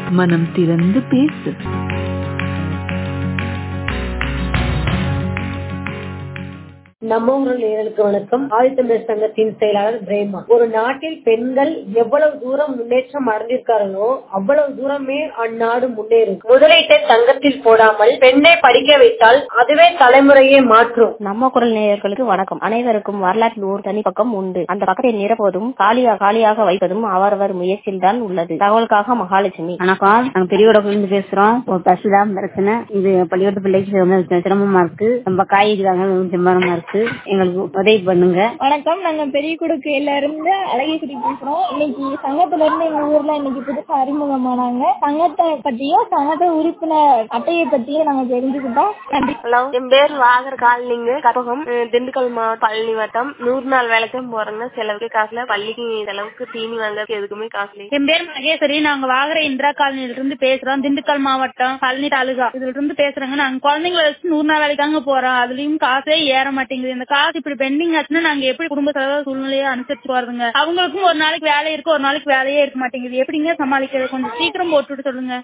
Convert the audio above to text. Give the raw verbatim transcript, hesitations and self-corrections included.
மனம் திறந்து பேசு. நம்ம ஊரில் நேயர்களுக்கு வணக்கம். ஆதித்தமிழர் சங்கத்தின் செயலாளர் பிரேமா. ஒரு நாட்டில் பெண்கள் எவ்வளவு தூரம் முன்னேற்றம் அடைந்திருக்கார்களோ அவ்வளவு தூரமே அந்நாடு முன்னேறும். முதலீட்டை தங்கத்தில் போடாமல் பெண்ணை படிக்க வைத்தால் அதுவே தலைமுறையை மாற்றும். நம்ம குரல் நேயர்களுக்கு வணக்கம். அனைவருக்கும் வரலாற்றில் ஒரு தனி பக்கம் உண்டு. அந்த பக்கத்தை நிரப்புவதும் காலியாக காலியாக வைப்பதும் அவரவர் முயற்சியில் தான் உள்ளது. தகவலுக்காக மகாலட்சுமி. வணக்கம். நாங்க பெரியவடக்குள்ள இருந்து பேசுறோம். ஒரு பஸ் தான் பிரச்சனை. இது பள்ளிக்கூட பிள்ளைக்கு சிரமமா இருக்கு. நம்ம காய்கறி வாங்க சிரமமா இருக்கு. எங்களுக்கு உதவி பண்ணுங்க. வணக்கம். நாங்க பெரிய குடுக்கையில இருந்து அழகேஸ்வரி பேசுறோம். இன்னைக்கு சங்கத்துல இருந்து எங்க ஊர்ல இன்னைக்கு புதுசா அறிமுகமானாங்க. சங்கத்தை பத்தியும் சங்கத்த உறுப்பினர் அட்டையை பத்தியும் நாங்க தெரிஞ்சுக்கிட்டோம். நன்றி. ஹலோ, என் பேர் வாகர் காலனிங்க, கற்பகம், திண்டுக்கல் மாவட்டம் பழனி வட்டம். நூறு நாள் வேலைக்கும் போறேங்க. செலவுக்கு காசுல, பள்ளிக்கு செலவுக்கு தீனி வாங்கறதுக்கு எதுக்குமே காசுல. என் பேர் மகேஸ்வரி. நாங்க வாகர இந்திரா காலனில இருந்து பேசுறோம். திண்டுக்கல் மாவட்டம் பழனி தாலுகா இதுல இருந்து பேசுறோங்க. நாங்க குழந்தைங்களை வச்சு நூறு நாள் வேலைக்காங்க போறோம். அதுலயும் காசே ஏற மாட்டேங்குது. இந்த காசு இப்படி பெண்டிங் ஆச்சுன்னா நாங்க எப்படி குடும்ப செலவு சூழ்நிலையை அனுசரிச்சு போறதுங்க? அவங்களுக்கும் ஒரு நாளைக்கு வேலை இருக்கு, ஒரு நாளைக்கு வேலையே இருக்க மாட்டேங்குது. எப்படிங்க சமாளிக்கிறது? கொஞ்சம் சீக்கிரம் போட்டுட்டு சொல்லுங்க.